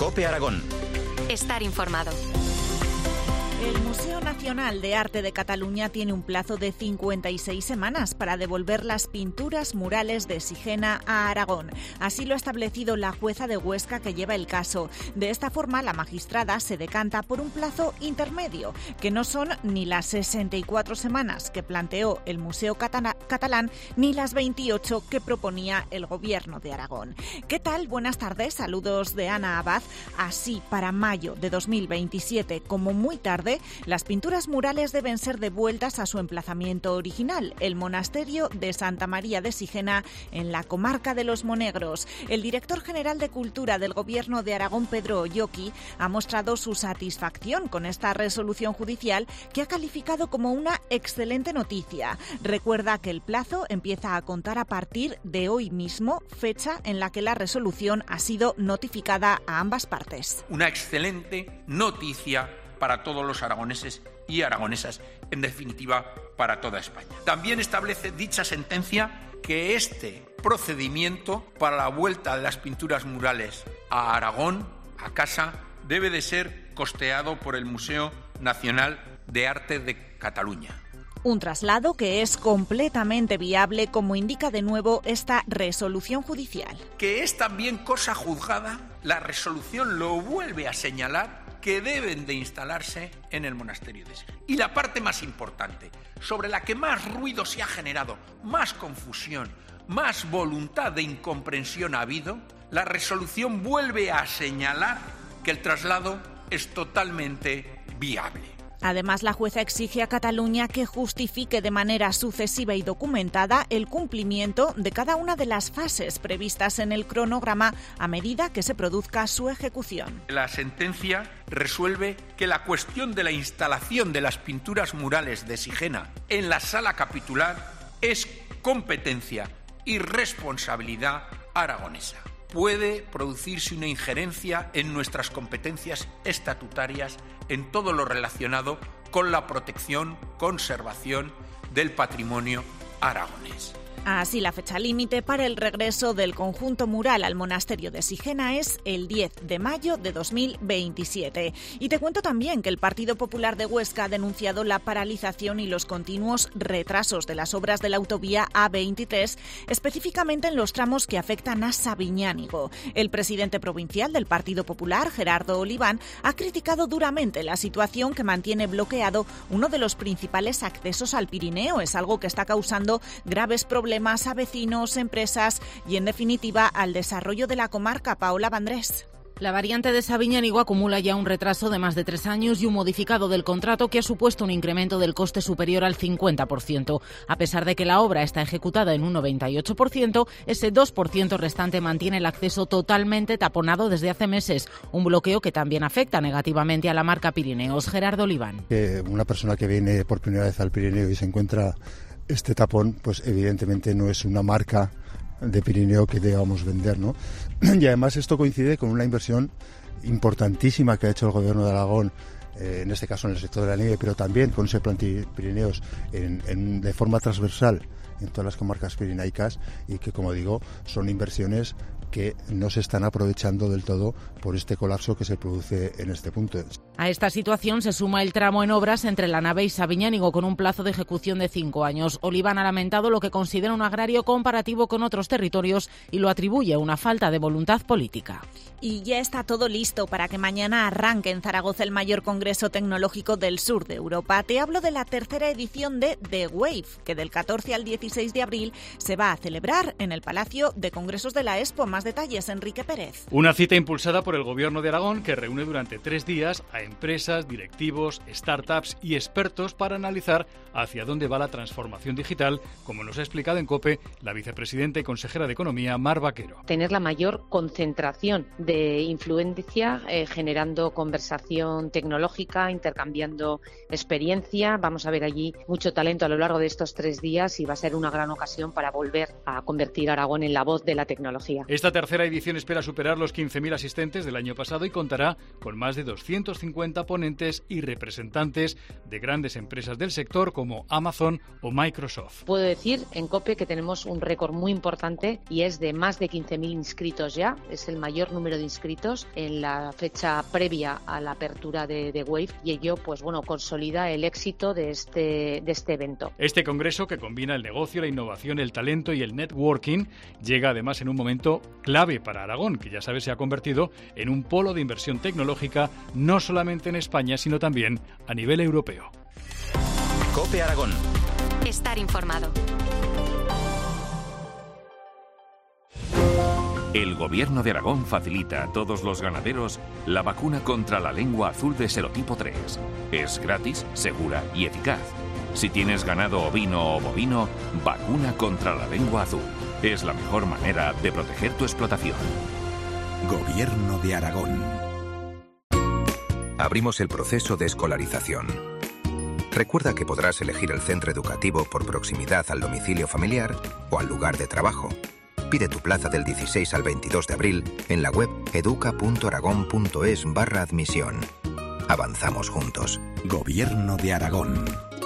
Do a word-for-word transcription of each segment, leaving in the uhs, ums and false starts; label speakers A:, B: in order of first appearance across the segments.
A: COPE Aragón.
B: Estar informado.
C: El Museo Nacional de Arte de Cataluña tiene un plazo de cincuenta y seis semanas para devolver las pinturas murales de Sigena a Aragón. Así lo ha establecido la jueza de Huesca que lleva el caso. De esta forma, la magistrada se decanta por un plazo intermedio, que no son ni las sesenta y cuatro semanas que planteó el Museo Catana- Catalán, ni las veintiocho que proponía el Gobierno de Aragón. ¿Qué tal? Buenas tardes, saludos de Ana Abad. Así, para mayo de dos mil veintisiete, como muy tarde, las pinturas murales deben ser devueltas a su emplazamiento original, el monasterio de Santa María de Sigena, en la comarca de Los Monegros. El director general de Cultura del Gobierno de Aragón, Pedro Oyoki, ha mostrado su satisfacción con esta resolución judicial que ha calificado como una excelente noticia. Recuerda que el plazo empieza a contar a partir de hoy mismo, fecha en la que la resolución ha sido notificada a ambas partes.
D: Una excelente noticia para todos los aragoneses y aragonesas, en definitiva, para toda España. También establece dicha sentencia que este procedimiento para la vuelta de las pinturas murales a Aragón, a casa, debe de ser costeado por el Museo Nacional de Arte de Cataluña.
C: Un traslado que es completamente viable, como indica de nuevo esta resolución judicial.
D: Que es también cosa juzgada, la resolución lo vuelve a señalar, que deben de instalarse en el monasterio de Sigena. Y la parte más importante, sobre la que más ruido se ha generado, más confusión, más voluntad de incomprensión ha habido, la resolución vuelve a señalar que el traslado es totalmente viable.
C: Además, la jueza exige a Cataluña que justifique de manera sucesiva y documentada el cumplimiento de cada una de las fases previstas en el cronograma a medida que se produzca su ejecución.
D: La sentencia resuelve que la cuestión de la instalación de las pinturas murales de Sigena en la sala capitular es competencia y responsabilidad aragonesa. Puede producirse una injerencia en nuestras competencias estatutarias en todo lo relacionado con la protección, conservación del patrimonio aragonés.
C: Así, la fecha límite para el regreso del conjunto mural al monasterio de Sigena es el diez de mayo de dos mil veintisiete. Y te cuento también que el Partido Popular de Huesca ha denunciado la paralización y los continuos retrasos de las obras de la autovía A veintitrés, específicamente en los tramos que afectan a Sabiñánigo. El presidente provincial del Partido Popular, Gerardo Oliván, ha criticado duramente la situación que mantiene bloqueado uno de los principales accesos al Pirineo. Es algo que está causando graves problemas a vecinos, empresas y, en definitiva, al desarrollo de la comarca. Paola Vandrés.
E: La variante de Sabiñánigo acumula ya un retraso de más de tres años y un modificado del contrato que ha supuesto un incremento del coste superior al cincuenta por ciento. A pesar de que la obra está ejecutada en un noventa y ocho por ciento, ese dos por ciento restante mantiene el acceso totalmente taponado desde hace meses, un bloqueo que también afecta negativamente a la marca Pirineos. Gerardo Oliván.
F: Eh, una persona que viene por primera vez al Pirineo y se encuentra este tapón, pues evidentemente no es una marca de Pirineo que debamos vender, ¿no? Y además esto coincide con una inversión importantísima que ha hecho el Gobierno de Aragón, eh, en este caso en el sector de la nieve, pero también con ese plan Pirineos en, en, de forma transversal en todas las comarcas pirenaicas, y que, como digo, son inversiones que no se están aprovechando del todo por este colapso que se produce en este punto.
E: A esta situación se suma el tramo en obras entre La Nave y Sabiñánigo, con un plazo de ejecución de cinco años. Oliván ha lamentado lo que considera un agravio comparativo con otros territorios y lo atribuye a una falta de voluntad política.
C: Y ya está todo listo para que mañana arranque en Zaragoza el mayor congreso tecnológico del sur de Europa. Te hablo de la tercera edición de The Wave, que del catorce al dieciséis de abril se va a celebrar en el Palacio de Congresos de la Expo. Más detalles, Enrique Pérez.
G: Una cita impulsada por el Gobierno de Aragón que reúne durante tres días a empresas, directivos, startups y expertos para analizar hacia dónde va la transformación digital, como nos ha explicado en COPE la vicepresidenta y consejera de Economía, Mar Vaquero.
H: Tener la mayor concentración de influencia, eh, generando conversación tecnológica, intercambiando experiencia. Vamos a ver allí mucho talento a lo largo de estos tres días y va a ser una gran ocasión para volver a convertir a Aragón en la voz de la tecnología.
G: Esta Esta tercera edición espera superar los quince mil asistentes del año pasado y contará con más de doscientos cincuenta ponentes y representantes de grandes empresas del sector como Amazon o Microsoft.
H: Puedo decir en COPE que tenemos un récord muy importante y es de más de quince mil inscritos ya. Es el mayor número de inscritos en la fecha previa a la apertura de, de Wave y ello, pues bueno, consolida el éxito de este, de este evento.
G: Este congreso, que combina el negocio, la innovación, el talento y el networking, llega además en un momento clave para Aragón, que ya sabes se ha convertido en un polo de inversión tecnológica no solamente en España, sino también a nivel europeo.
A: COPE Aragón.
B: Estar informado.
A: El Gobierno de Aragón facilita a todos los ganaderos la vacuna contra la lengua azul de serotipo tres. Es gratis, segura y eficaz. Si tienes ganado ovino o bovino, vacuna contra la lengua azul. Es la mejor manera de proteger tu explotación.
I: Gobierno de Aragón.
J: Abrimos el proceso de escolarización. Recuerda que podrás elegir el centro educativo por proximidad al domicilio familiar o al lugar de trabajo. Pide tu plaza del dieciséis al veintidós de abril en la web educa punto aragón punto es barra admisión. Avanzamos juntos.
I: Gobierno de Aragón.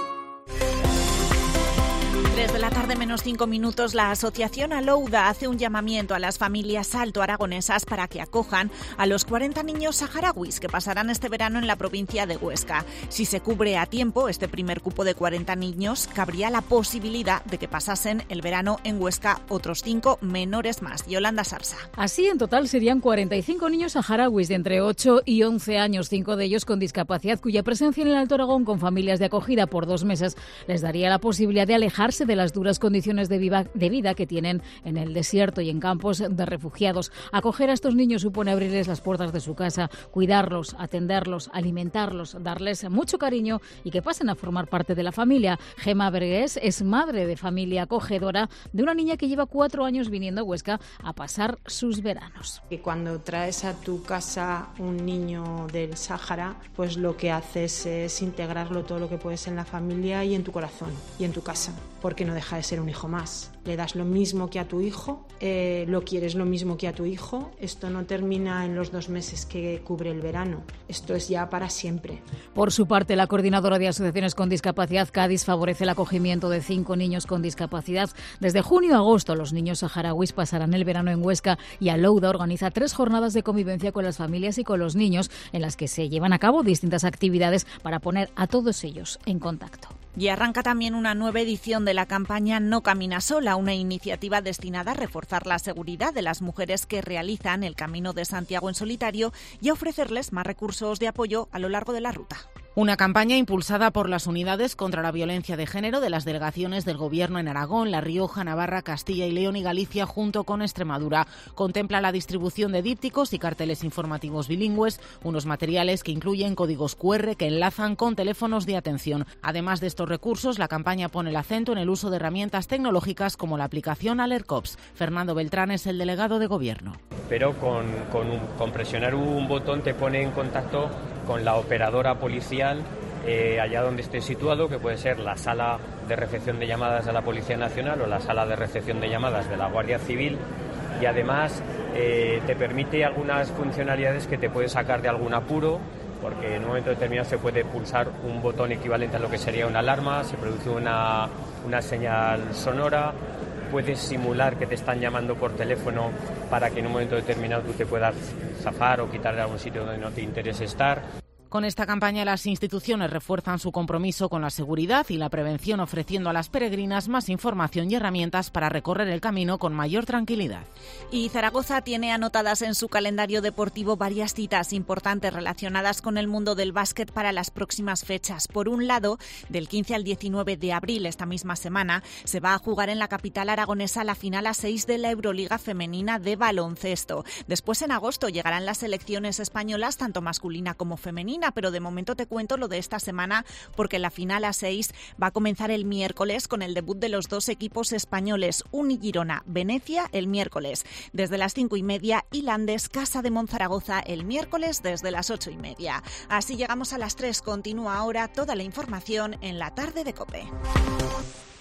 C: Desde la tarde menos cinco minutos, la asociación Alouda hace un llamamiento a las familias alto-aragonesas para que acojan a los cuarenta niños saharauis que pasarán este verano en la provincia de Huesca. Si se cubre a tiempo este primer cupo de cuarenta niños, cabría la posibilidad de que pasasen el verano en Huesca otros cinco menores más. Yolanda Sarsa.
K: Así, en total serían cuarenta y cinco niños saharauis de entre ocho y once años, cinco de ellos con discapacidad, cuya presencia en el Alto Aragón con familias de acogida por dos meses les daría la posibilidad de alejarse de las duras condiciones de, viva, de vida que tienen en el desierto y en campos de refugiados. Acoger a estos niños supone abrirles las puertas de su casa, cuidarlos, atenderlos, alimentarlos, darles mucho cariño y que pasen a formar parte de la familia. Gema Vergués es madre de familia acogedora de una niña que lleva cuatro años viniendo a Huesca a pasar sus veranos.
L: Que cuando traes a tu casa un niño del Sáhara, pues lo que haces es integrarlo todo lo que puedes en la familia y en tu corazón y en tu casa, porque no deja de ser un hijo más. Le das lo mismo que a tu hijo, eh, lo quieres lo mismo que a tu hijo. Esto no termina en los dos meses que cubre el verano, esto es ya para siempre.
K: Por su parte, la coordinadora de asociaciones con discapacidad Cádiz favorece el acogimiento de cinco niños con discapacidad. Desde junio a agosto los niños saharauis pasarán el verano en Huesca y Alouda organiza tres jornadas de convivencia con las familias y con los niños en las que se llevan a cabo distintas actividades para poner a todos ellos en contacto.
C: Y arranca también una nueva edición de la campaña No Camina Sola, una iniciativa destinada a reforzar la seguridad de las mujeres que realizan el Camino de Santiago en solitario y a ofrecerles más recursos de apoyo a lo largo de la ruta.
E: Una campaña impulsada por las unidades contra la violencia de género de las delegaciones del Gobierno en Aragón, La Rioja, Navarra, Castilla y León y Galicia junto con Extremadura. Contempla la distribución de dípticos y carteles informativos bilingües, unos materiales que incluyen códigos cu erre que enlazan con teléfonos de atención. Además de estos recursos, la campaña pone el acento en el uso de herramientas tecnológicas como la aplicación AlertCops. Fernando Beltrán es el delegado de Gobierno.
M: Pero con, con, un, con presionar un botón te pone en contacto con la operadora policial eh, allá donde esté situado, que puede ser la sala de recepción de llamadas de la Policía Nacional o la sala de recepción de llamadas de la Guardia Civil, y además eh, te permite algunas funcionalidades que te puede sacar de algún apuro, porque en un momento determinado se puede pulsar un botón equivalente a lo que sería una alarma, se produce una, una señal sonora. Puedes simular que te están llamando por teléfono para que en un momento determinado tú te puedas zafar o quitar de algún sitio donde no te interese estar.
E: Con esta campaña las instituciones refuerzan su compromiso con la seguridad y la prevención, ofreciendo a las peregrinas más información y herramientas para recorrer el camino con mayor tranquilidad.
C: Y Zaragoza tiene anotadas en su calendario deportivo varias citas importantes relacionadas con el mundo del básquet para las próximas fechas. Por un lado, del quince al diecinueve de abril, esta misma semana, se va a jugar en la capital aragonesa la final a seis de la Euroliga femenina de baloncesto. Después, en agosto, llegarán las selecciones españolas, tanto masculina como femenina, pero de momento te cuento lo de esta semana porque la final a seis va a comenzar el miércoles con el debut de los dos equipos españoles, Uni Girona, Venecia el miércoles desde las cinco y media y Landes Casa de Monzaragoza el miércoles desde las ocho y media. Así llegamos a las tres. Continúa ahora toda la información en la tarde de COPE.